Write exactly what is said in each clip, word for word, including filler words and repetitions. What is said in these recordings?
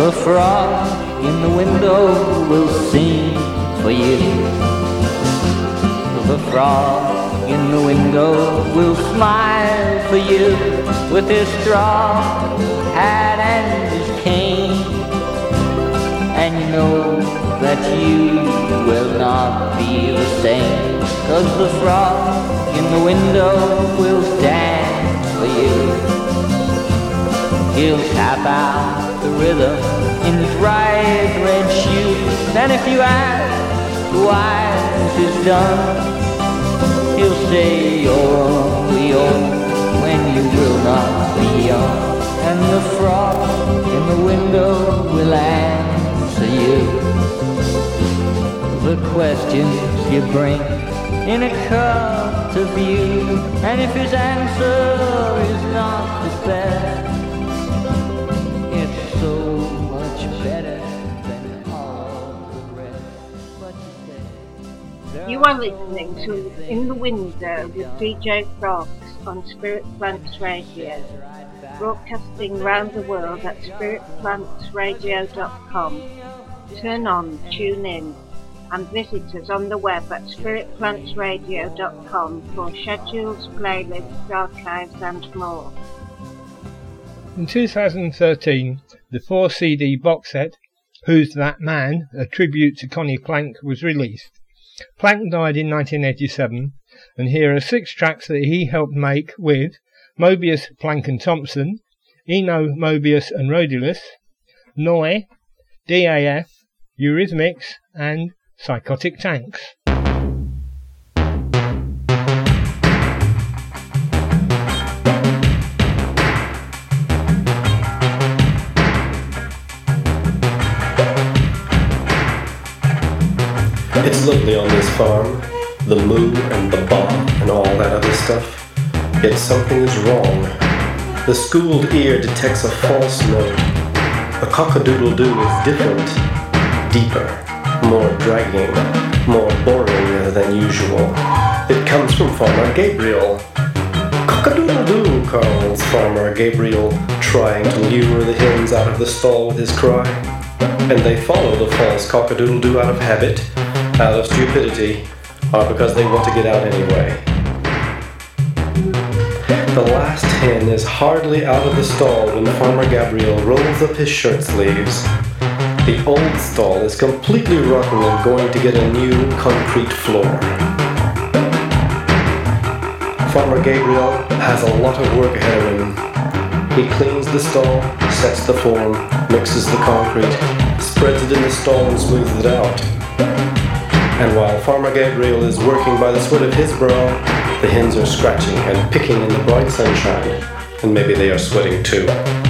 The frog in the window will sing for you. The frog in the window will smile for you with his straw hat and his cane. And you know that you will not be the same, 'cause the frog in the window will dance for you. He'll tap out the rhythm in his right red shoes, and if you ask why this is done, he'll say you're only old when you will not be young. And the frog in the window will answer you the questions you bring in a cup to view. And if his answer is not the best, it's so much better than all the rest. But you say, You are listening to In the Window with D J Frogs on Spirit Plants Radio, broadcasting round the world at spirit plants radio dot com. Turn on, tune in, and visit us on the web at spirit plants radio dot com for schedules, playlists, archives and more. In two thousand thirteen, the four C D box set, Who's That Man?, a tribute to Connie Plank, was released. Plank died in nineteen eighty-seven, and here are six tracks that he helped make with Mobius, Plank and Thompson, Eno, Mobius and Rhodilus, Noi, D A F, Eurythmics and Psychotic Tanks. It's lovely on this farm, the moo and the ba and all that other stuff. Yet something is wrong. The schooled ear detects a false note. A cock-a-doodle-doo is different, deeper, more dragging, more boring than usual. It comes from Farmer Gabriel. Cock-a-doodle-doo, calls Farmer Gabriel, trying to lure the hens out of the stall with his cry. And they follow the false cock-a-doodle-doo out of habit, out of stupidity, or because they want to get out anyway. The last hen is hardly out of the stall when Farmer Gabriel rolls up his shirt sleeves. The old stall is completely rotten and going to get a new concrete floor. Farmer Gabriel has a lot of work ahead of him. He cleans the stall, sets the form, mixes the concrete, spreads it in the stall and smooths it out. And while Farmer Gabriel is working by the sweat of his brow, the hens are scratching and picking in the bright sunshine, and maybe they are sweating too.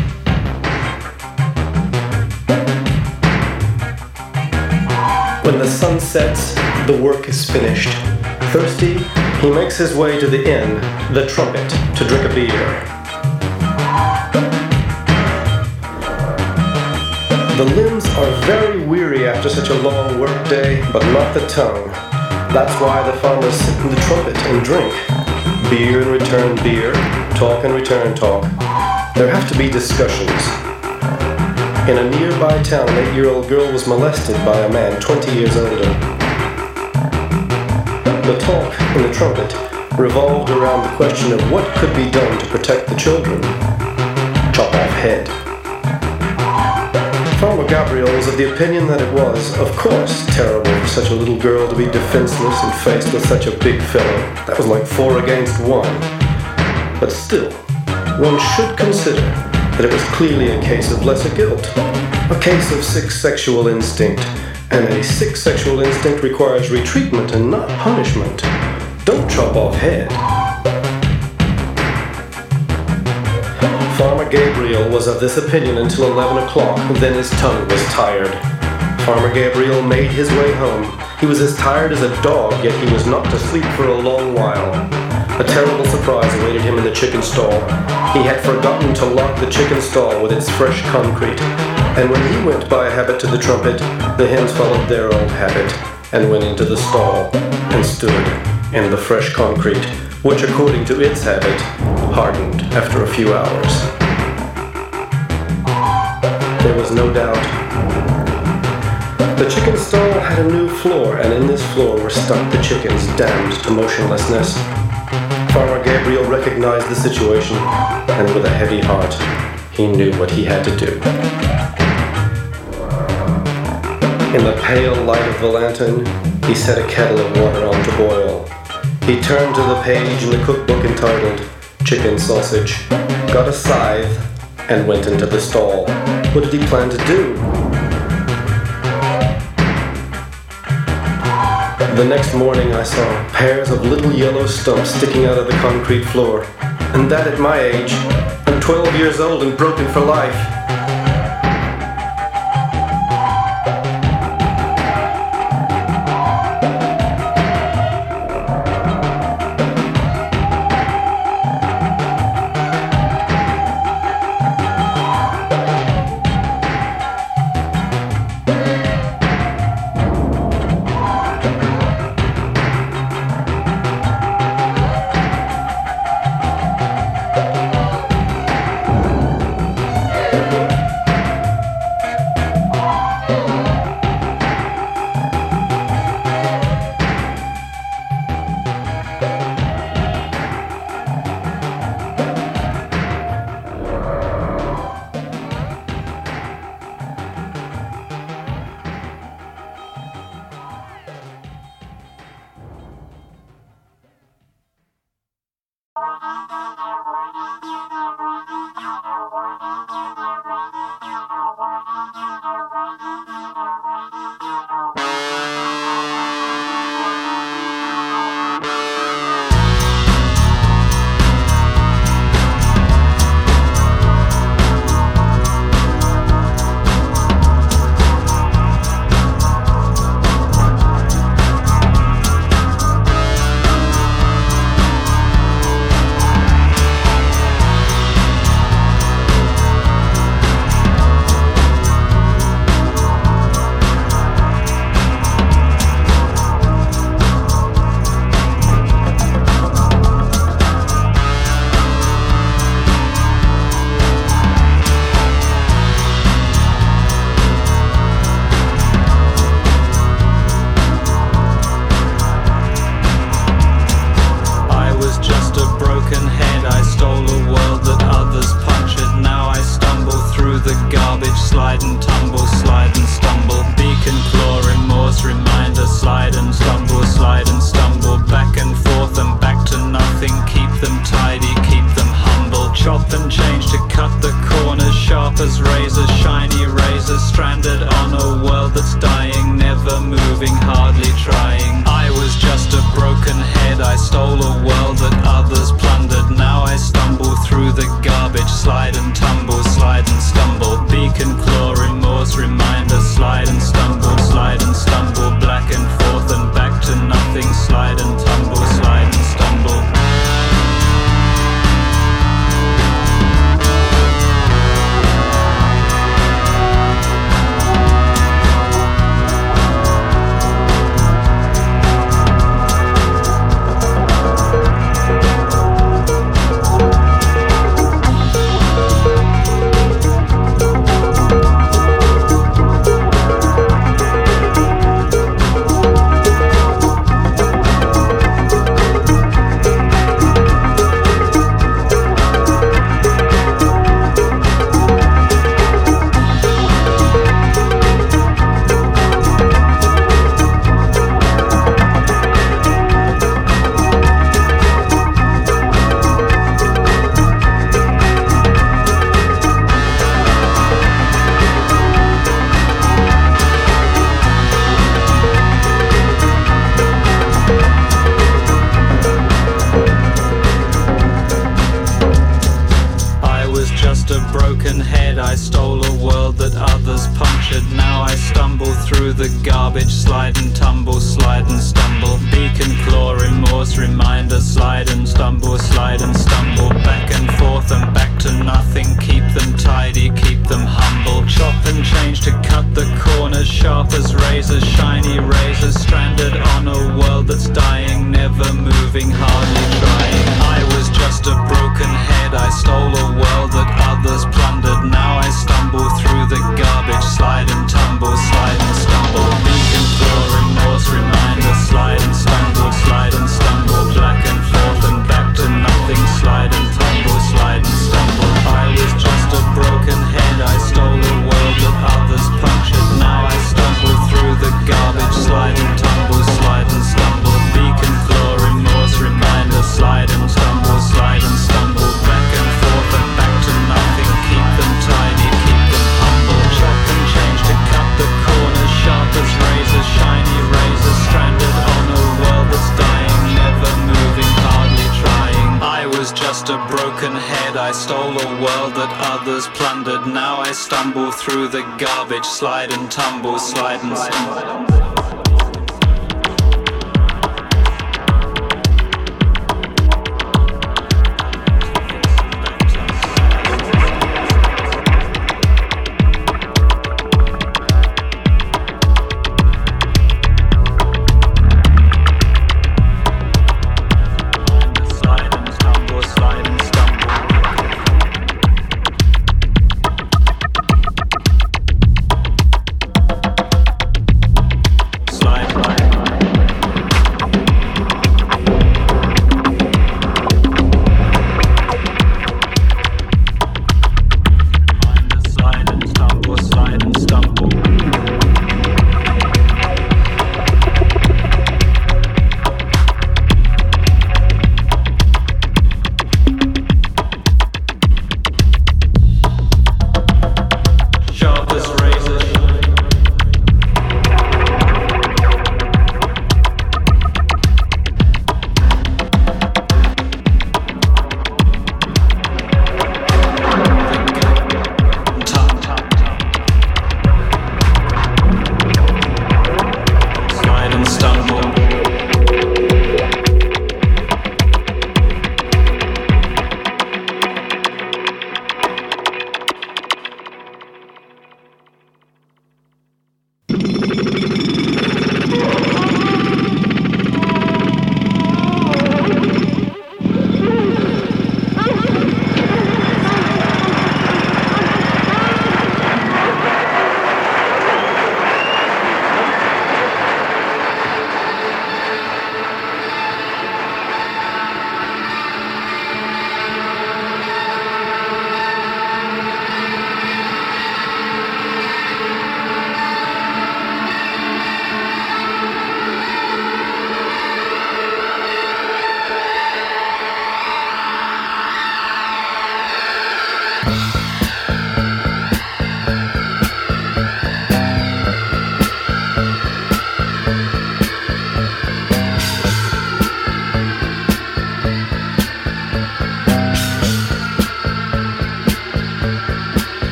When the sun sets, the work is finished. Thirsty, he makes his way to the inn, the Trumpet, to drink a beer. The limbs are very weary after such a long work day, but not the tongue. That's why the farmers sit in the Trumpet and drink. Beer and return beer, talk and return talk. There have to be discussions. In a nearby town, an eight-year-old girl was molested by a man twenty years older. The talk in the Trumpet revolved around the question of what could be done to protect the children. Chop off head. Farmer Gabriel was of the opinion that it was, of course, terrible for such a little girl to be defenseless and faced with such a big fellow. That was like four against one. But still, one should consider that it was clearly a case of lesser guilt, a case of sick sexual instinct, and a sick sexual instinct requires retreatment and not punishment. Don't chop off head. Farmer Gabriel was of this opinion until eleven o'clock, then his tongue was tired. Farmer Gabriel made his way home. He was as tired as a dog, yet he was not to sleep for a long while. A terrible surprise awaited him in the chicken stall. He had forgotten to lock the chicken stall with its fresh concrete, and when he went by habit to the Trumpet, the hens followed their old habit and went into the stall and stood in the fresh concrete, which according to its habit, hardened after a few hours. there was no doubt. The chicken stall had a new floor, and in this floor were stuck the chickens damned to motionlessness. Farmer Gabriel recognized the situation, and with a heavy heart, he knew what he had to do. In the pale light of the lantern, he set a kettle of water on to boil. He turned to the page in the cookbook entitled Chicken Sausage, got a scythe, and went into the stall. What did he plan to do? The next morning I saw pairs of little yellow stumps sticking out of the concrete floor. And that at my age, I'm twelve years old and broken for life. I stole a world that others plundered. Now I stumble through the head. I stole a world that others plundered. Now I stumble through the garbage, slide and tumble, slide and stumble.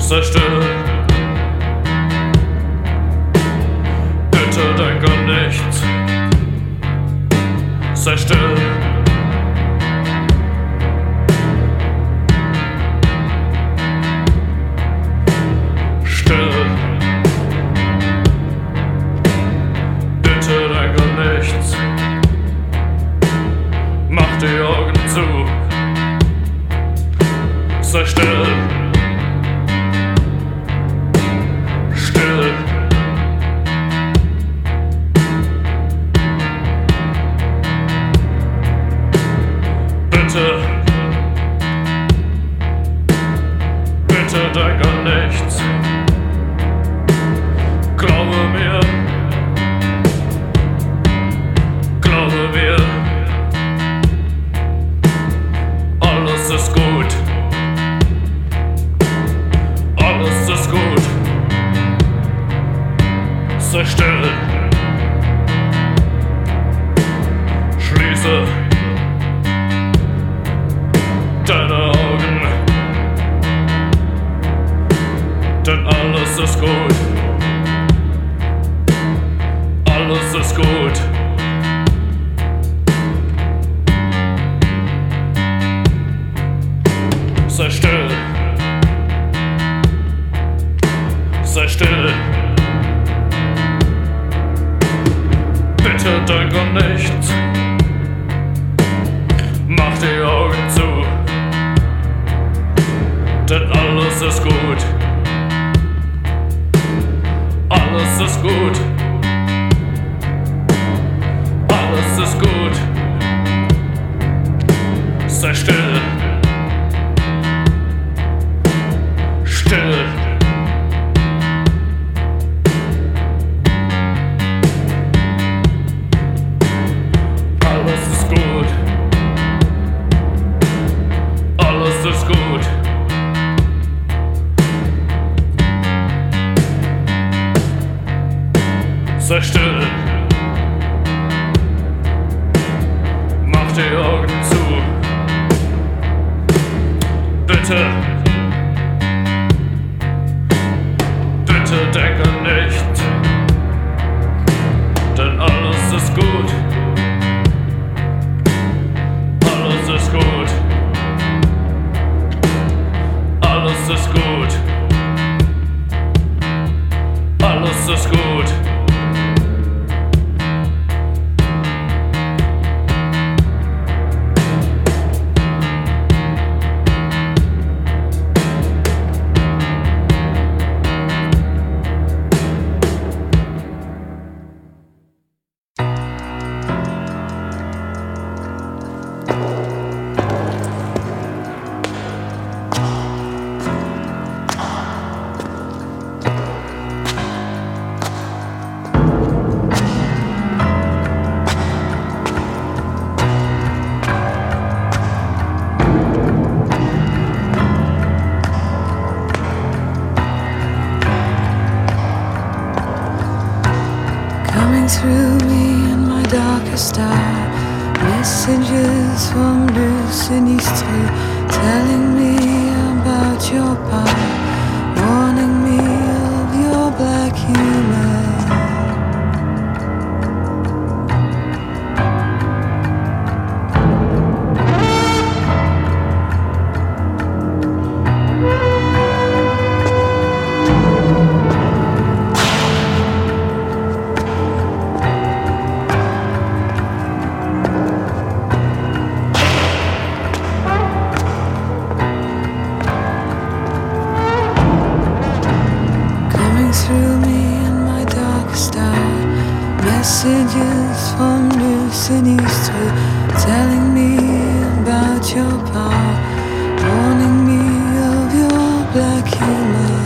sei still. Bitte denk an nichts, sei still. Still. Bitte denk an nichts, mach die Augen zu, sei still. Still. Bitte, bitte denk an nichts. Glaube mir, glaube mir, alles ist gut, alles ist gut. Sei still, schließe deine Augen, denn alles ist gut, alles ist gut. Sei still, sei still. Bitte denk an nichts, mach die Augen zu, denn alles ist gut, alles ist gut, alles ist gut. Sei still, still. Alles ist gut, alles ist gut. Sei still, mach die Augen zu, bitte, bitte denk an nichts, denn alles ist gut, alles ist gut, alles ist gut, alles ist gut. Through me in my darkest hour, messages from Luciny's tree, telling me about your power, warning me of your black humor. Messages from Luciny's tree, telling me about your power, warning me of your black humor.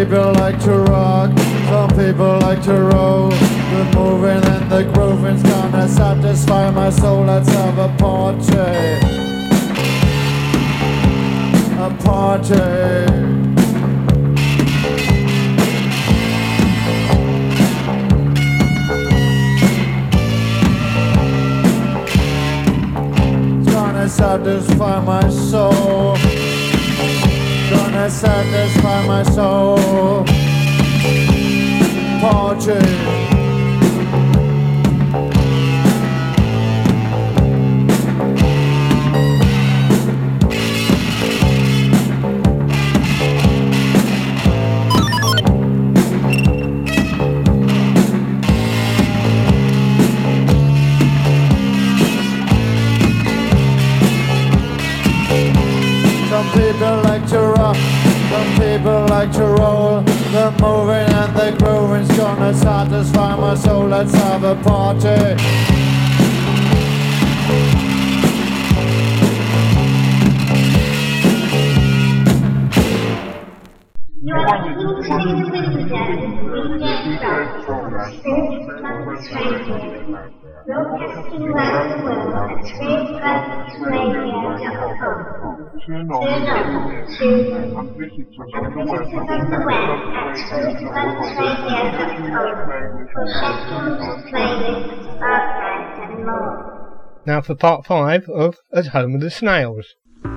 people like to rock, some people like to roll. The moving and the grooving's gonna satisfy my soul. Let's have a party, a party. Gonna satisfy my soul. Gonna satisfy my soul. Party. Some people like to rock, some people like to roll. The moving and the grooving's gonna satisfy my soul. Let's have a party. You are listening to the D J Frog, Spirit Plants Radio, broadcasting around the world at spirit plants radio dot com. Turn on, tune in, and visit us on the web at spirit plants radio dot com for schedules, playlists, archives and more. Now for part five of At Home with the Snails.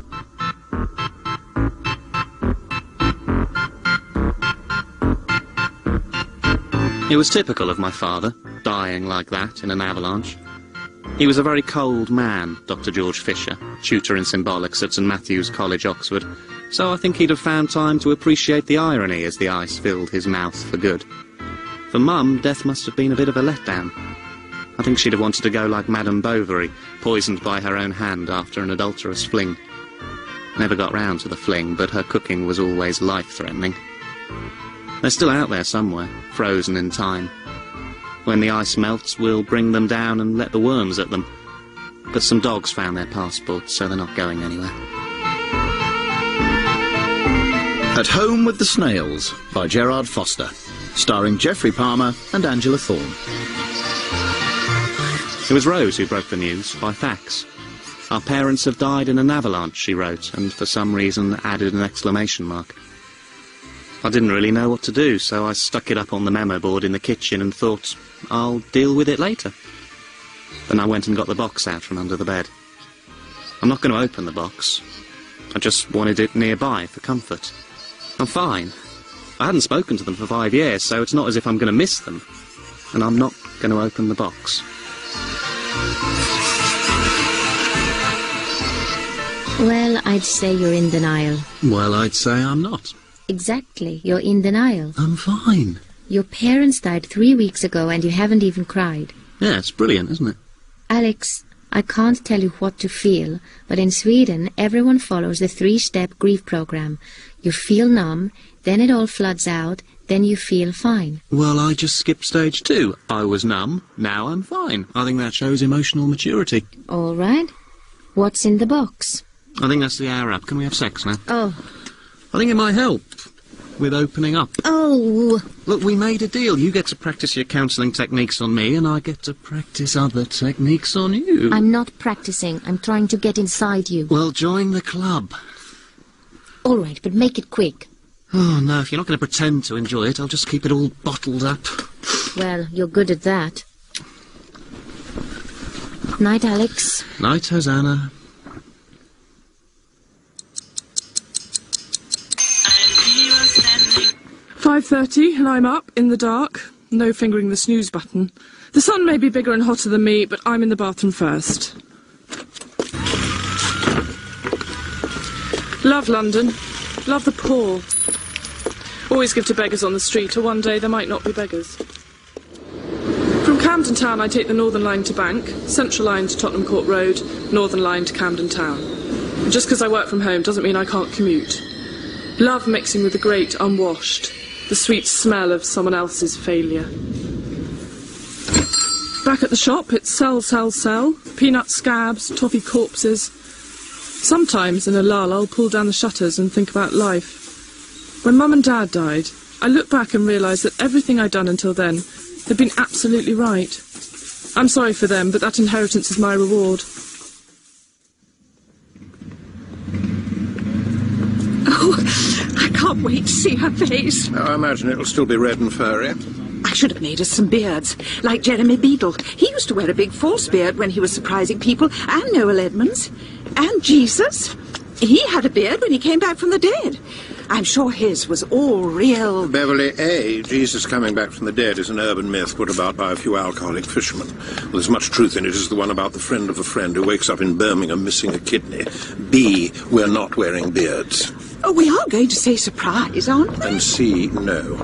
It was typical of my father, dying like that in an avalanche. He was a very cold man, Doctor George Fisher, tutor in symbolics at St Matthew's College, Oxford, so I think he'd have found time to appreciate the irony as the ice filled his mouth for good. For Mum, death must have been a bit of a letdown. I think she'd have wanted to go like Madame Bovary, poisoned by her own hand after an adulterous fling. Never got round to the fling, but her cooking was always life-threatening. They're still out there somewhere, frozen in time. When the ice melts, we'll bring them down and let the worms at them. But some dogs found their passports, so they're not going anywhere. At Home with the Snails by Gerard Foster, starring Geoffrey Palmer and Angela Thorne. It was Rose who broke the news by fax. Our parents have died in an avalanche, she wrote, and for some reason added an exclamation mark. I didn't really know what to do, so I stuck it up on the memo board in the kitchen and thought, I'll deal with it later. Then I went and got the box out from under the bed. I'm not going to open the box. I just wanted it nearby for comfort. I'm fine. I hadn't spoken to them for five years, so it's not as if I'm going to miss them. And I'm not going to open the box. Well, I'd say you're in denial. Well, I'd say I'm not. Exactly, you're in denial. I'm fine. Your parents died three weeks ago and you haven't even cried. Yeah, it's brilliant, isn't it? Alex, I can't tell you what to feel, but in Sweden everyone follows the three-step grief program. You feel numb, then it all floods out, then you feel fine. Well, I just skipped stage two. I was numb, now I'm fine. I think that shows emotional maturity. All right. What's in the box? I think that's the hour up. Can we have sex now? Oh. I think it might help with opening up. Oh! Look, we made a deal. You get to practice your counselling techniques on me, and I get to practice other techniques on you. I'm not practicing. I'm trying to get inside you. Well, join the club. All right, but make it quick. Oh, no, if you're not going to pretend to enjoy it, I'll just keep it all bottled up. Well, you're good at that. Night, Alex. Night, Hosanna. five thirty, and I'm up, in the dark. No fingering the snooze button. The sun may be bigger and hotter than me, but I'm in the bathroom first. Love London. Love the poor. Always give to beggars on the street, or one day there might not be beggars. From Camden Town I take the Northern Line to Bank, Central Line to Tottenham Court Road, Northern Line to Camden Town. And just because I work from home doesn't mean I can't commute. Love mixing with the great unwashed, the sweet smell of someone else's failure. Back at the shop, it's sell, sell, sell, peanut scabs, toffee corpses. Sometimes, in a lull, I'll pull down the shutters and think about life. When Mum and Dad died, I look back and realise that everything I'd done until then had been absolutely right. I'm sorry for them, but that inheritance is my reward. Oh, I can't wait to see her face. Oh, I imagine it'll still be red and furry. I should have made us some beards, like Jeremy Beadle. He used to wear a big false beard when he was surprising people, and Noel Edmonds, and Jesus. He had a beard when he came back from the dead. I'm sure his was all real. Beverly, A, Jesus coming back from the dead is an urban myth put about by a few alcoholic fishermen. Well, as much truth in it as the one about the friend of a friend who wakes up in Birmingham missing a kidney. B, we're not wearing beards. Oh, we are going to say surprise, aren't we? And C, no.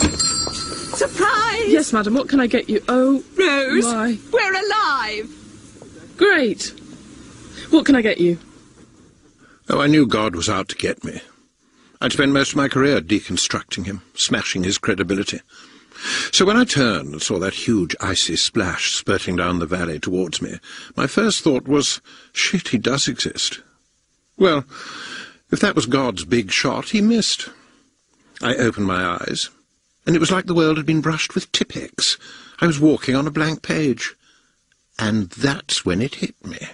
Surprise! Yes, madam, what can I get you? Oh, Rose, my. We're alive! Great! What can I get you? Oh, I knew God was out to get me. I'd spent most of my career deconstructing him, smashing his credibility. So when I turned and saw that huge icy splash spurting down the valley towards me, my first thought was, shit, he does exist. Well, if that was God's big shot, he missed. I opened my eyes, and it was like the world had been brushed with Tipp-Ex. I was walking on a blank page. And that's when it hit me.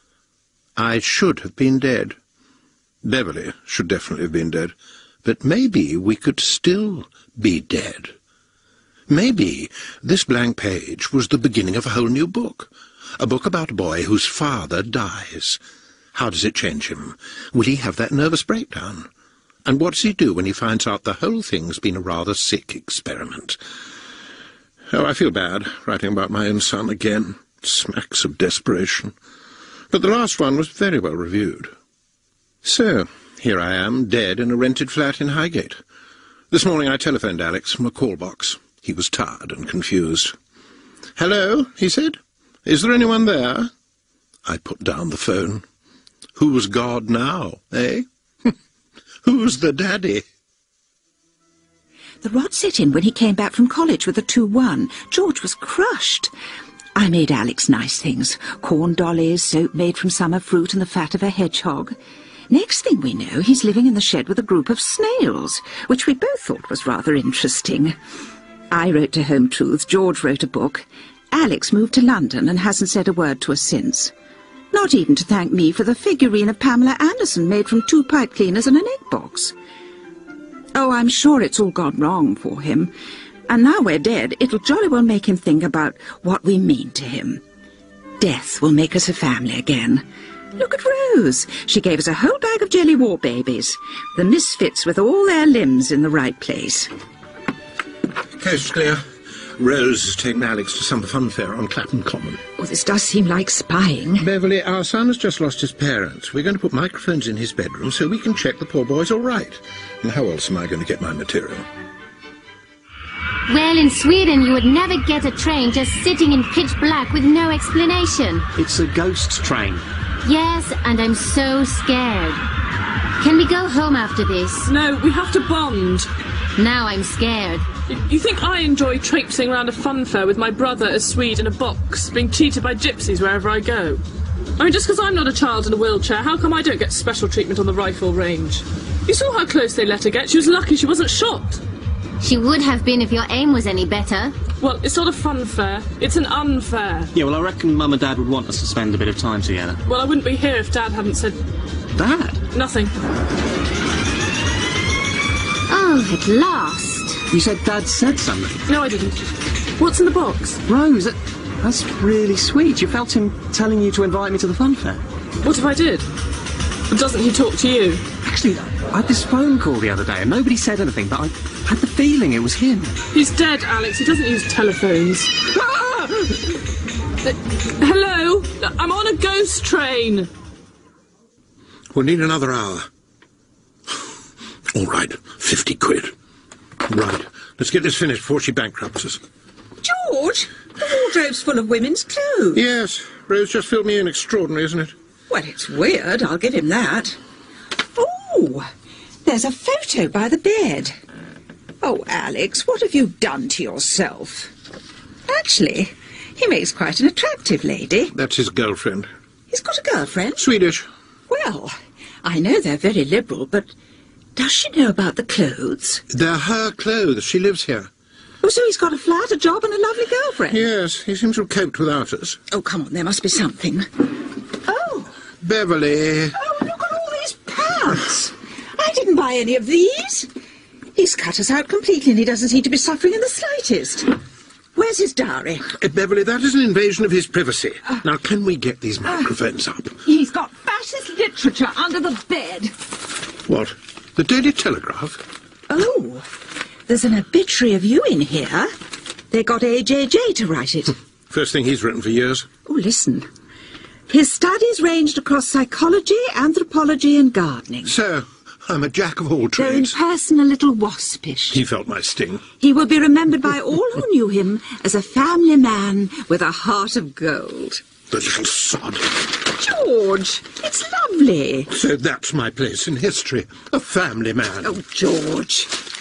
I should have been dead. Beverly should definitely have been dead. But maybe we could still be dead. Maybe this blank page was the beginning of a whole new book. A book about a boy whose father dies. How does it change him? Will he have that nervous breakdown? And what does he do when he finds out the whole thing's been a rather sick experiment? Oh, I feel bad writing about my own son again. Smacks of desperation. But the last one was very well reviewed. So, here I am, dead in a rented flat in Highgate. This morning I telephoned Alex from a call box. He was tired and confused. "Hello," he said. "Is there anyone there?" I put down the phone. Who's God now, eh? Who's the daddy? The rod set in when he came back from college with a two one. George was crushed. I made Alex nice things. Corn dollies, soap made from summer fruit and the fat of a hedgehog. Next thing we know, he's living in the shed with a group of snails, which we both thought was rather interesting. I wrote to Home Truths, George wrote a book. Alex moved to London and hasn't said a word to us since. Not even to thank me for the figurine of Pamela Anderson made from two pipe cleaners and an egg box. Oh, I'm sure it's all gone wrong for him. And now we're dead, it'll jolly well make him think about what we mean to him. Death will make us a family again. Look at Rose. She gave us a whole bag of jelly war babies. The misfits with all their limbs in the right place. Coast clear. Rose has taken Alex to some funfair on Clapham Common. Oh, this does seem like spying. Beverly, our son has just lost his parents. We're going to put microphones in his bedroom so we can check the poor boy's all right. And how else am I going to get my material? Well, in Sweden you would never get a train just sitting in pitch black with no explanation. It's a ghost train. Yes, and I'm so scared. Can we go home after this? No, we have to bond. Now I'm scared. You think I enjoy traipsing around a funfair with my brother, a Swede, in a box, being cheated by gypsies wherever I go? I mean, just because I'm not a child in a wheelchair, how come I don't get special treatment on the rifle range? You saw how close they let her get. She was lucky she wasn't shot. She would have been if your aim was any better. Well, it's not a funfair. It's an unfair. Yeah, well, I reckon Mum and Dad would want us to spend a bit of time together. Well, I wouldn't be here if Dad hadn't said... Dad? Nothing. Oh, at last. You said Dad said something. No, I didn't. What's in the box? Rose, that, that's really sweet. You felt him telling you to invite me to the funfair. What if I did? Doesn't he talk to you? Actually, I had this phone call the other day and nobody said anything, but I had the feeling it was him. He's dead, Alex. He doesn't use telephones. Ah! Uh, hello? I'm on a ghost train. We'll need another hour. All right, fifty quid. Right, let's get this finished before she bankrupts us. George, the wardrobe's full of women's clothes. Yes, Rose just filled me in. Extraordinary, isn't it? Well, it's weird, I'll give him that. Oh, there's a photo by the bed. Oh, Alex, what have you done to yourself? Actually, he makes quite an attractive lady. That's his girlfriend. He's got a girlfriend? Swedish. Well, I know they're very liberal, but Does she know about the clothes? They're her clothes. She lives here. Oh, so he's got a flat, a job and a lovely girlfriend? Yes, he seems to have coped without us. Oh, come on, there must be something. Oh! Beverly! Oh, look at all these pants! I didn't buy any of these. He's cut us out completely and he doesn't seem to be suffering in the slightest. Where's his diary? Uh, Beverly, that is an invasion of his privacy. Uh, now, can we get these microphones uh, up? He's got fascist literature under the bed. What? The Daily Telegraph? Oh, there's an obituary of you in here. They got A J J to write it. First thing he's written for years. Oh, listen. His studies ranged across psychology, anthropology and gardening. So, I'm a jack of all trades. Though in person a little waspish. He felt my sting. He will be remembered by all who knew him as a family man with a heart of gold. The little sod. George, it's lovely. So that's my place in history. A family man. Oh, George.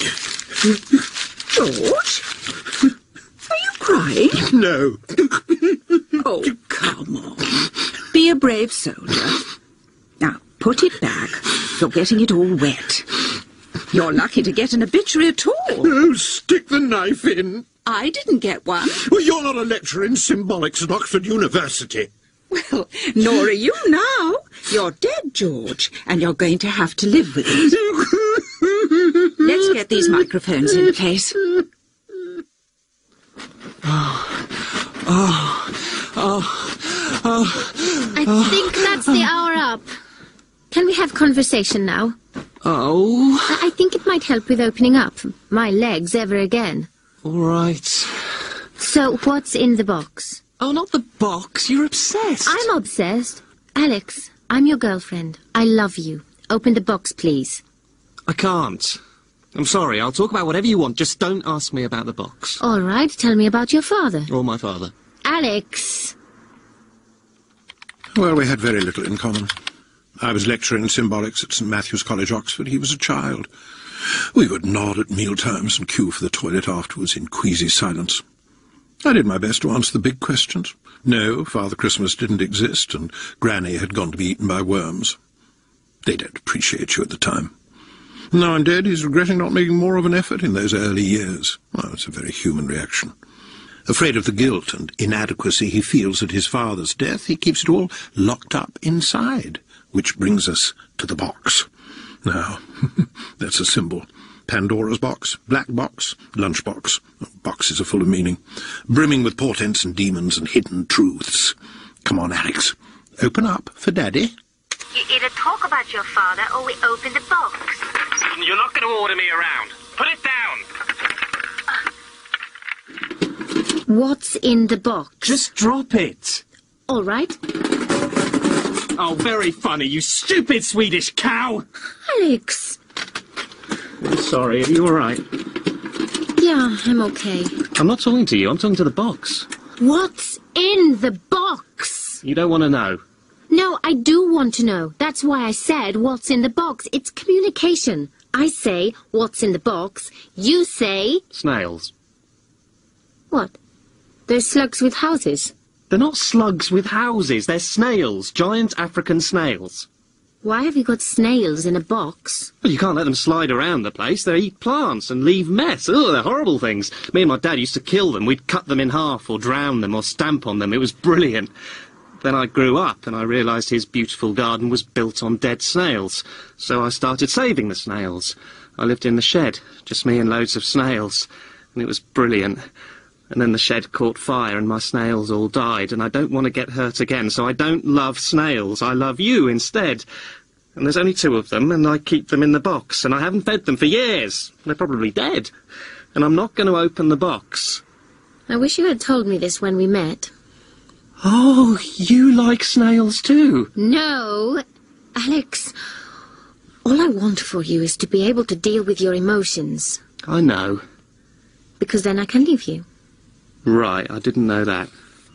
George? Are you crying? No. Oh, come on. Be a brave soldier. Now, put it back. You're getting it all wet. You're lucky to get an obituary at all. Oh, stick the knife in. I didn't get one. Well, you're not a lecturer in symbolics at Oxford University. Well, nor are you now. You're dead, George, and you're going to have to live with it. Let's get these microphones in place. Oh, oh, oh, oh. I think that's the hour up. Can we have conversation now? Oh. I, I think it might help with opening up my legs ever again. All right. So, what's in the box? Oh, not the box. You're obsessed. I'm obsessed. Alex, I'm your girlfriend. I love you. Open the box, please. I can't. I'm sorry. I'll talk about whatever you want. Just don't ask me about the box. All right. Tell me about your father. Or my father. Alex. Well, we had very little in common. I was lecturer in symbolics at St Matthew's College, Oxford. He was a child. We would nod at mealtimes and queue for the toilet afterwards in queasy silence. I did my best to answer the big questions. No, Father Christmas didn't exist, and Granny had gone to be eaten by worms. They don't appreciate you at the time. Now I'm dead, he's regretting not making more of an effort in those early years. Well, it's a very human reaction. Afraid of the guilt and inadequacy he feels at his father's death, he keeps it all locked up inside, which brings us to the box. Now, that's a symbol. Pandora's box, black box, lunch box. Boxes are full of meaning, brimming with portents and demons and hidden truths. Come on, Alex, open up for Daddy. You either talk about your father or we open the box. You're not going to order me around. Put it down. What's in the box? Just drop it. All right. Oh, very funny, you stupid Swedish cow. Alex. I'm sorry, are you all right? Yeah, I'm okay. I'm not talking to you, I'm talking to the box. What's in the box? You don't want to know. No, I do want to know. That's why I said what's in the box. It's communication. I say what's in the box. You say... Snails. What? They're slugs with houses. They're not slugs with houses, they're snails. Giant African snails. Why have you got snails in a box? Well, you can't let them slide around the place. They eat plants and leave mess. Oh, they're horrible things. Me and my dad used to kill them. We'd cut them in half or drown them or stamp on them. It was brilliant. Then I grew up and I realised his beautiful garden was built on dead snails. So I started saving the snails. I lived in the shed, just me and loads of snails. And it was brilliant. And then the shed caught fire and my snails all died, and I don't want to get hurt again, so I don't love snails. I love you instead. And there's only two of them, and I keep them in the box, and I haven't fed them for years. They're probably dead. And I'm not going to open the box. I wish you had told me this when we met. Oh, you like snails too? No, Alex. All I want for you is to be able to deal with your emotions. I know. Because then I can leave you. Right, I didn't know that.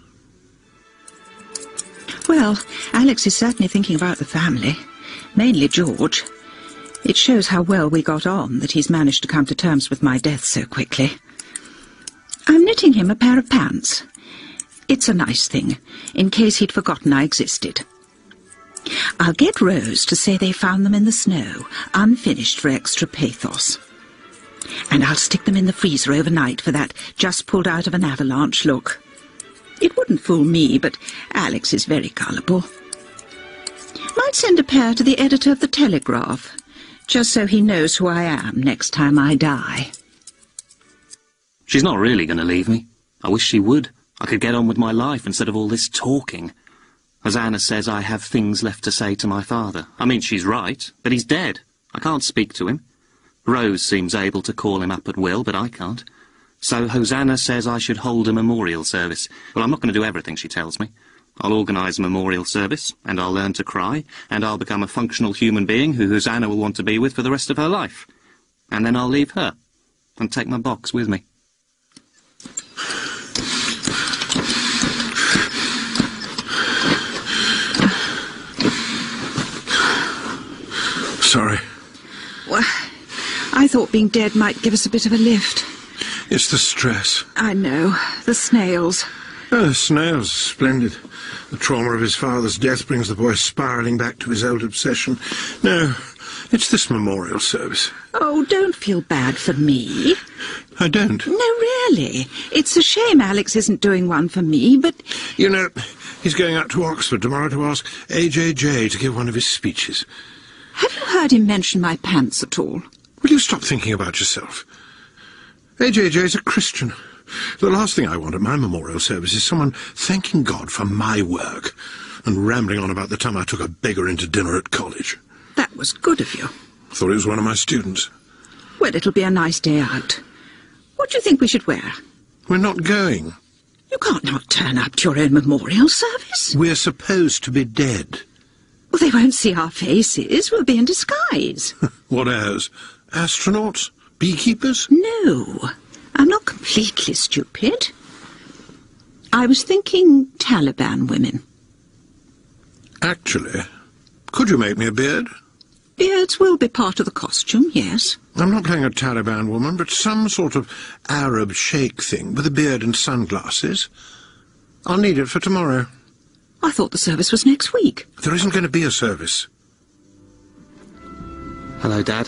Well, Alex is certainly thinking about the family. Mainly George. It shows how well we got on that he's managed to come to terms with my death so quickly. I'm knitting him a pair of pants. It's a nice thing, in case he'd forgotten I existed. I'll get Rose to say they found them in the snow, unfinished for extra pathos. And I'll stick them in the freezer overnight for that just pulled out of an avalanche look. It wouldn't fool me, but Alex is very gullible. Might send a pair to the editor of the Telegraph, just so he knows who I am next time I die. She's not really going to leave me. I wish she would. I could get on with my life instead of all this talking. Hosanna says I have things left to say to my father. I mean, she's right, but he's dead. I can't speak to him. Rose seems able to call him up at will, but I can't. So Hosanna says I should hold a memorial service. Well, I'm not going to do everything she tells me. I'll organise a memorial service, and I'll learn to cry, and I'll become a functional human being who Hosanna will want to be with for the rest of her life. And then I'll leave her, and take my box with me. Sorry. Well, I thought being dead might give us a bit of a lift. It's the stress. I know. The snails. Oh, the snails. Splendid. The trauma of his father's death brings the boy spiralling back to his old obsession. No, it's this memorial service. Oh, don't feel bad for me. I don't. No, really. It's a shame Alex isn't doing one for me, but... You know, he's going out to Oxford tomorrow to ask A J J to give one of his speeches. Have you heard him mention my pants at all? Will you stop thinking about yourself? A J J's a Christian. The last thing I want at my memorial service is someone thanking God for my work and rambling on about the time I took a beggar into dinner at college. That was good of you. Thought he was one of my students. Well, it'll be a nice day out. What do you think we should wear? We're not going. You can't not turn up to your own memorial service. We're supposed to be dead. Well, they won't see our faces. We'll be in disguise. What as? Astronauts? Beekeepers? No, I'm not completely stupid. I was thinking Taliban women. Actually, could you make me a beard? Beards will be part of the costume, yes. I'm not playing a Taliban woman, but some sort of Arab sheikh thing with a beard and sunglasses. I'll need it for tomorrow. I thought the service was next week. There isn't going to be a service. Hello, Dad.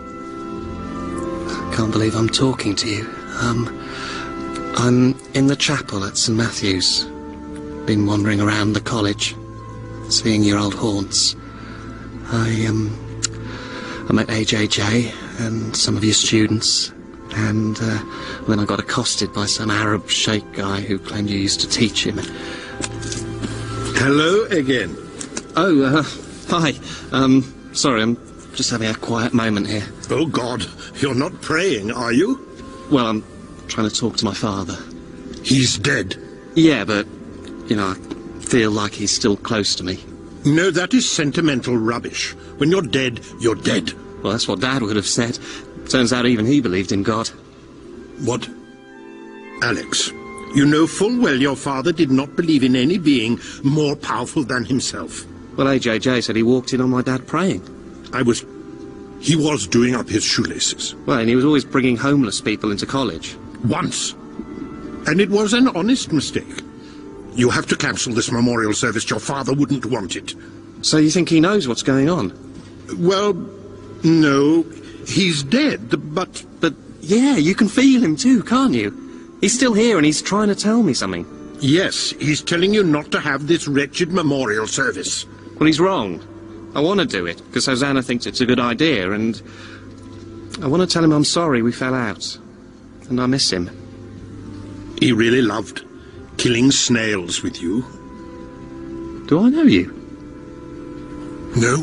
Can't believe I'm talking to you. Um, I'm in the chapel at St Matthew's. Been wandering around the college, seeing your old haunts. I, um, I met A J J and some of your students, and uh, then I got accosted by some Arab sheikh guy who claimed you used to teach him. Hello again. Oh, uh, hi. Um, sorry, I'm just having a quiet moment here. Oh, God. You're not praying, are you? Well, I'm trying to talk to my father. He's dead? Yeah, but, you know, I feel like he's still close to me. No, that is sentimental rubbish. When you're dead, you're dead. Well, that's what Dad would have said. Turns out even he believed in God. What? Alex, you know full well your father did not believe in any being more powerful than himself. Well, A J J said he walked in on my dad praying. I was... He was doing up his shoelaces. Well, and he was always bringing homeless people into college. Once. And it was an honest mistake. You have to cancel this memorial service. Your father wouldn't want it. So you think he knows what's going on? Well, no. He's dead, but... But, yeah, you can feel him too, can't you? He's still here and he's trying to tell me something. Yes, he's telling you not to have this wretched memorial service. Well, he's wrong. I want to do it, because Hosanna thinks it's a good idea, and I want to tell him I'm sorry we fell out, and I miss him. He really loved killing snails with you. Do I know you? No.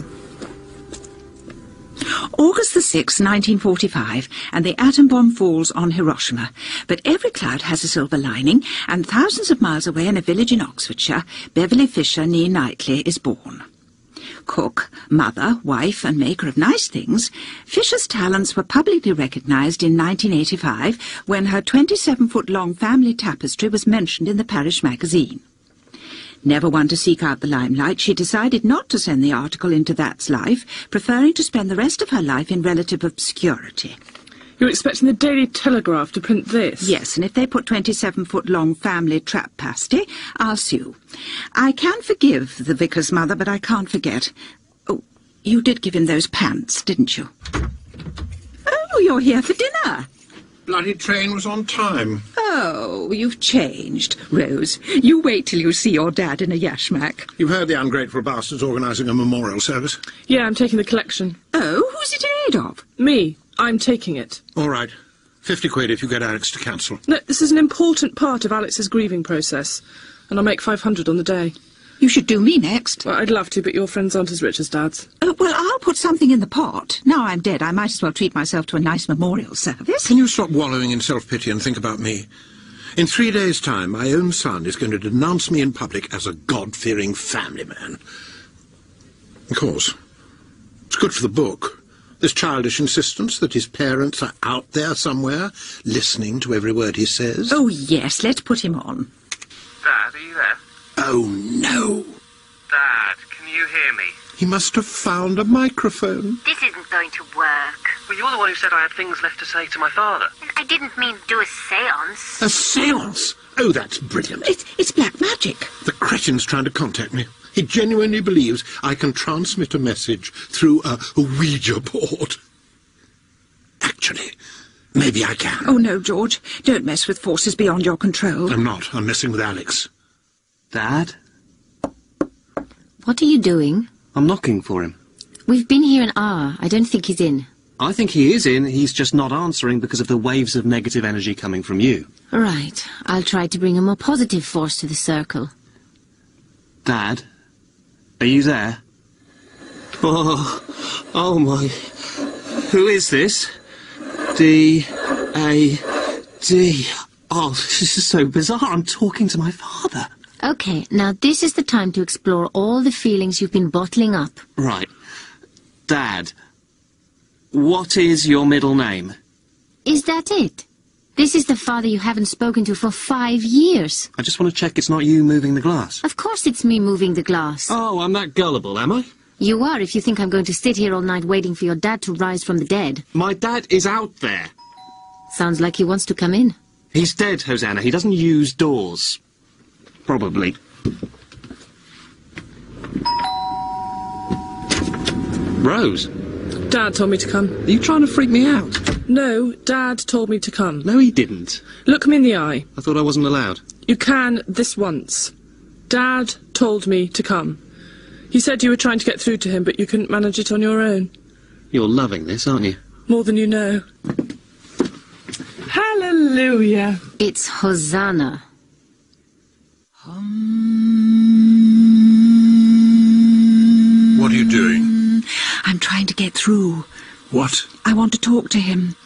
August the sixth, nineteen forty-five, and the atom bomb falls on Hiroshima. But every cloud has a silver lining, and thousands of miles away in a village in Oxfordshire, Beverly Fisher née Knightley is born. Cook, mother, wife, and maker of nice things, Fisher's talents were publicly recognised in nineteen eighty-five when her twenty-seven-foot-long family tapestry was mentioned in the parish magazine. Never one to seek out the limelight, she decided not to send the article into That's Life, preferring to spend the rest of her life in relative obscurity. You're expecting the Daily Telegraph to print this? Yes, and if they put twenty-seven-foot-long family trap pasty, I'll sue. I can forgive the vicar's mother, but I can't forget. Oh, you did give him those pants, didn't you? Oh, you're here for dinner. Bloody train was on time. Oh, you've changed. Rose, you wait till you see your dad in a yashmak. You've heard the ungrateful bastard's organising a memorial service? Yeah, I'm taking the collection. Oh, who's it in aid of? Me. I'm taking it. All right. Fifty quid if you get Alex to cancel. No, this is an important part of Alex's grieving process, and I'll make five hundred on the day. You should do me next. Well, I'd love to, but your friends aren't as rich as Dad's. Uh, well, I'll put something in the pot. Now I'm dead, I might as well treat myself to a nice memorial service. Can you stop wallowing in self-pity and think about me? In three days' time, my own son is going to denounce me in public as a God-fearing family man. Of course, it's good for the book. This childish insistence that his parents are out there somewhere, listening to every word he says. Oh, yes, let's put him on. Dad, are you there? Oh, no. Dad, can you hear me? He must have found a microphone. This isn't going to work. Well, you're the one who said I had things left to say to my father. I didn't mean do a séance. A séance? Oh, that's brilliant. It's, it's black magic. The cretin's trying to contact me. He genuinely believes I can transmit a message through a, a Ouija board. Actually, maybe I can. Oh, no, George. Don't mess with forces beyond your control. I'm not. I'm messing with Alex. Dad? What are you doing? I'm knocking for him. We've been here an hour. I don't think he's in. I think he is in. He's just not answering because of the waves of negative energy coming from you. Right. I'll try to bring a more positive force to the circle. Dad? Are you there? Oh, oh my. Who is this? D. A. D. Oh, this is so bizarre. I'm talking to my father. Okay, now this is the time to explore all the feelings you've been bottling up. Right. Dad, what is your middle name? Is that it? This is the father you haven't spoken to for five years. I just want to check it's not you moving the glass. Of course it's me moving the glass. Oh, I'm that gullible, am I? You are if you think I'm going to sit here all night waiting for your dad to rise from the dead. My dad is out there. Sounds like he wants to come in. He's dead, Hosanna. He doesn't use doors. Probably. Rose? Dad told me to come. Are you trying to freak me out? No, Dad told me to come. No, he didn't. Look me in the eye. I thought I wasn't allowed. You can this once. Dad told me to come. He said you were trying to get through to him, but you couldn't manage it on your own. You're loving this, aren't you? More than you know. Hallelujah. It's Hosanna. What are you doing? I'm trying to get through. What? I want to talk to him.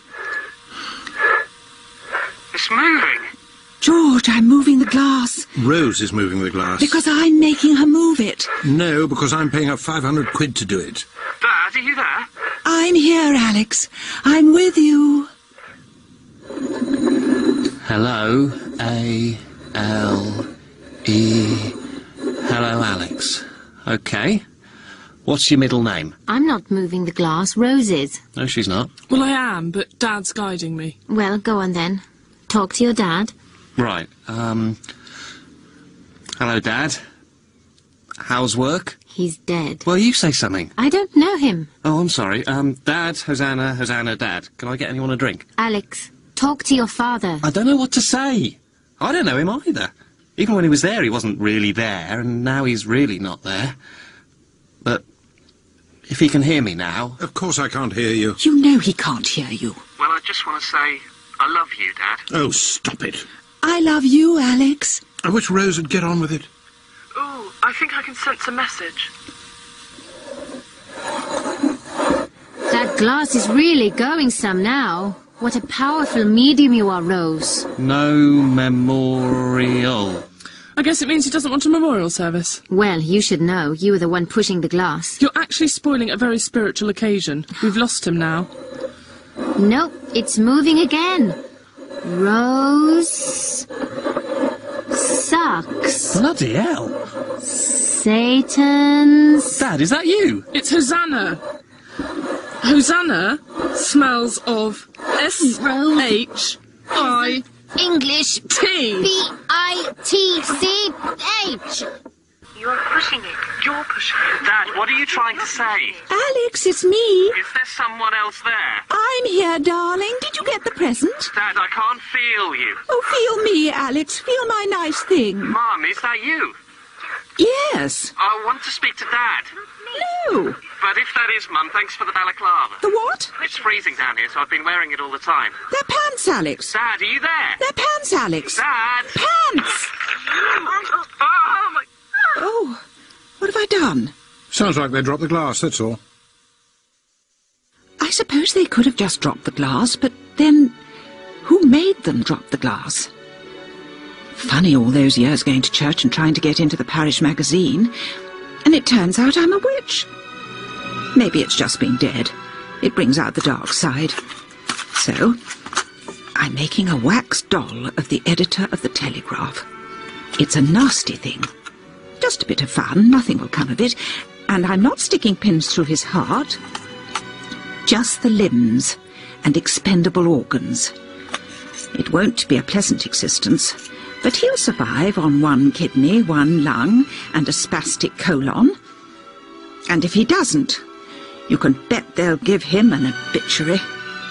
It's moving. George, I'm moving the glass. Rose is moving the glass. Because I'm making her move it. No, because I'm paying her five hundred quid to do it. Dad, are you there? I'm here, Alex. I'm with you. Hello, A L E. Hello, Alex. Okay. What's your middle name? I'm not moving the glass, Rose is. No, she's not. Well, I am, but Dad's guiding me. Well, go on then. Talk to your dad. Right, um... hello, Dad. How's work? He's dead. Well, you say something. I don't know him. Oh, I'm sorry. Um, Dad, Hosanna, Hosanna, Dad. Can I get anyone a drink? Alex, talk to your father. I don't know what to say. I don't know him either. Even when he was there, he wasn't really there, and now he's really not there. But if he can hear me now... Of course I can't hear you. You know he can't hear you. Well, I just want to say I love you, Dad. Oh, stop it. I love you, Alex. I wish Rose would get on with it. Ooh, I think I can sense a message. That glass is really going some now. What a powerful medium you are, Rose. No memorial. I guess it means he doesn't want a memorial service. Well, you should know. You were the one pushing the glass. You're actually spoiling a very spiritual occasion. We've lost him now. Nope, it's moving again. Rose... sucks. Bloody hell. Satan's... Dad, is that you? It's Hosanna. Hosanna smells of S H I English. T. B I T C H. You're pushing it. You're pushing it. Dad, what are you trying to say? Alex, it's me. Is there someone else there? I'm here, darling. Did you get the present? Dad, I can't feel you. Oh, feel me, Alex. Feel my nice thing. Mum, is that you? Yes. I want to speak to Dad. No. But if that is, Mum, thanks for the balaclava. The what? It's freezing down here, so I've been wearing it all the time. They're pants, Alex. Dad, are you there? They're pants, Alex. Dad! Pants! Oh, my... Oh, what have I done? Sounds like they dropped the glass, that's all. I suppose they could have just dropped the glass, but then who made them drop the glass? Funny all those years going to church and trying to get into the parish magazine, and it turns out I'm a witch. Maybe it's just being dead. It brings out the dark side. So, I'm making a wax doll of the editor of the Telegraph. It's a nasty thing. Just a bit of fun, nothing will come of it, and I'm not sticking pins through his heart. Just the limbs and expendable organs. It won't be a pleasant existence, but he'll survive on one kidney, one lung, and a spastic colon. And if he doesn't, you can bet they'll give him an obituary.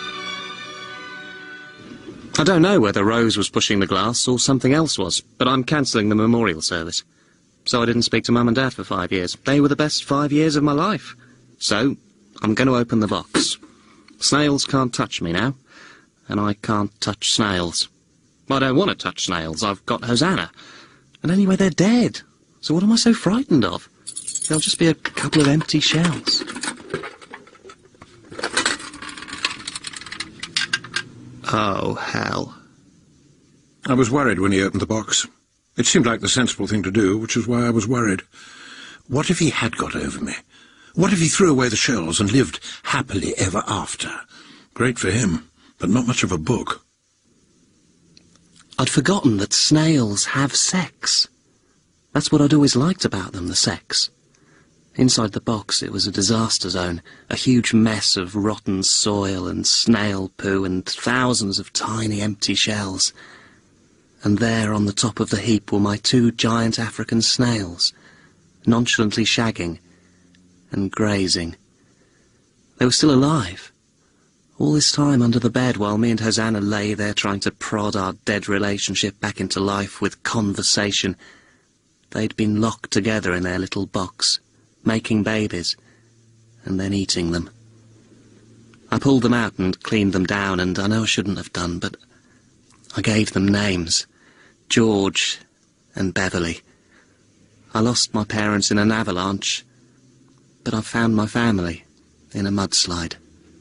I don't know whether Rose was pushing the glass or something else was, but I'm cancelling the memorial service. So I didn't speak to Mum and Dad for five years. They were the best five years of my life. So, I'm going to open the box. Snails can't touch me now, and I can't touch snails. I don't want to touch snails. I've got Hosanna. And anyway, they're dead. So what am I so frightened of? They'll just be a couple of empty shells. Oh, hell. I was worried when he opened the box. It seemed like the sensible thing to do, which is why I was worried. What if he had got over me? What if he threw away the shells and lived happily ever after? Great for him, but not much of a book. I'd forgotten that snails have sex. That's what I'd always liked about them, the sex. Inside the box it was a disaster zone, a huge mess of rotten soil and snail poo and thousands of tiny empty shells. And there on the top of the heap were my two giant African snails, nonchalantly shagging and grazing. They were still alive. All this time under the bed while me and Hosanna lay there trying to prod our dead relationship back into life with conversation. They'd been locked together in their little box, making babies, and then eating them. I pulled them out and cleaned them down, and I know I shouldn't have done, but I gave them names. George and Beverly. I lost my parents in an avalanche, but I found my family in a mudslide.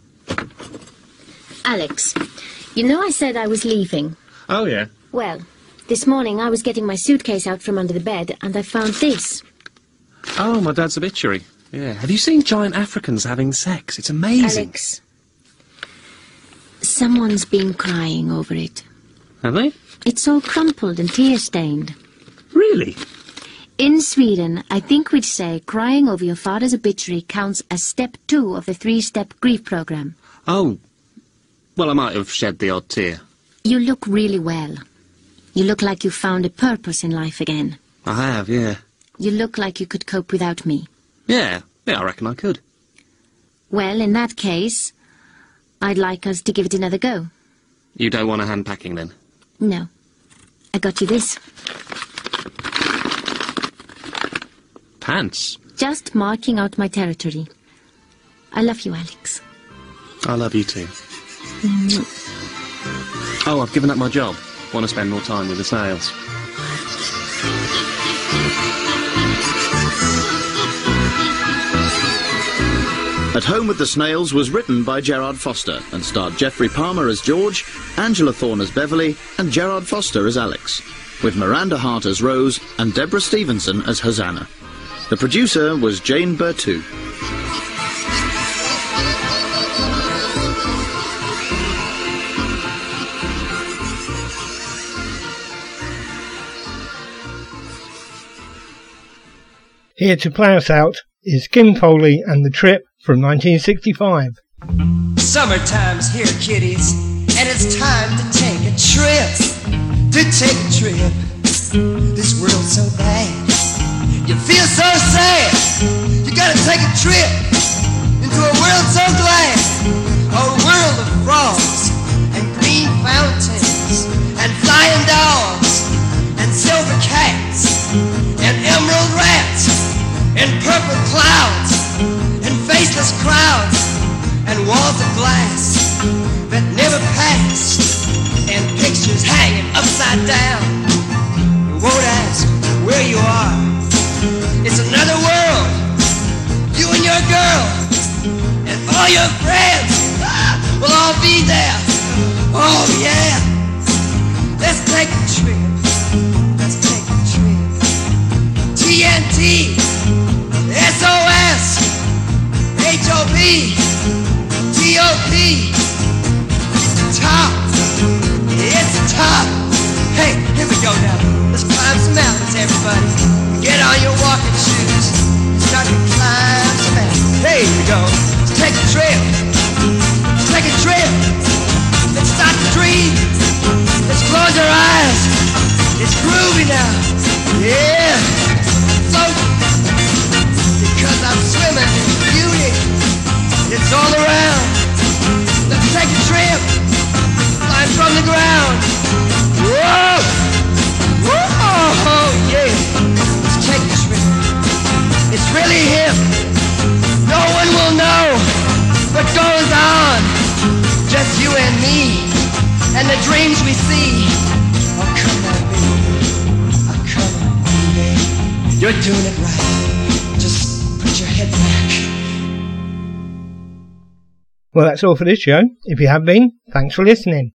Alex, you know I said I was leaving. Oh, yeah? Well, this morning I was getting my suitcase out from under the bed, and I found this. Oh, my dad's obituary. Yeah. Have you seen giant Africans having sex? It's amazing. Alex, someone's been crying over it. Have they? It's all crumpled and tear-stained. Really? In Sweden, I think we'd say crying over your father's obituary counts as step two of the three-step grief program. Oh, well, I might have shed the odd tear. You look really well. You look like you found a purpose in life again. I have, yeah. You look like you could cope without me. Yeah, yeah, I reckon I could. Well, in that case, I'd like us to give it another go. You don't want a hand packing, then? No. I got you this. Pants? Just marking out my territory. I love you, Alex. I love you too. Mm. Oh, I've given up my job. Want to spend more time with the snails. At Home with the Snails was written by Gerard Foster and starred Geoffrey Palmer as George, Angela Thorne as Beverly, and Gerard Foster as Alex, with Miranda Hart as Rose and Deborah Stevenson as Hosanna. The producer was Jane Bertou. Here to play us out is Kim Foley and The Trip from nineteen sixty-five. Summertime's here, kiddies. and it's time to take a trip, to take a trip. This world's so bad, you feel so sad. You gotta take a trip into a world so glad, a world of frogs and green fountains and flying dogs and silver cats and emerald rats and purple clouds and faceless crowds and walls of glass that never passed and pictures hanging upside down. You won't ask where you are. It's another world. You and your girl and all your friends will all be there. Oh yeah. Let's take a trip. Let's take a trip. T N T, S O S, H O P, T O P. Top. It's top. Hey, here we go now. Let's climb some mountains, everybody. Get on your walking shoes. Start to climb some mountains. Hey, here we go. Let's take a trip. Let's take a trip. Let's start to dream. Let's close our eyes. It's groovy now. Yeah. Float. Because I'm swimming in beauty. It's all around. Let's take a trip. Climb from the ground. Whoa. Whoa. Yeah. Let's take a trip. It's really hip. No one will know what goes on. Just you and me. And the dreams we see. Oh, come on, baby. Oh, come on, baby. You're doing it right. Just put your head back. Well, that's all for this show. If you have been, thanks for listening.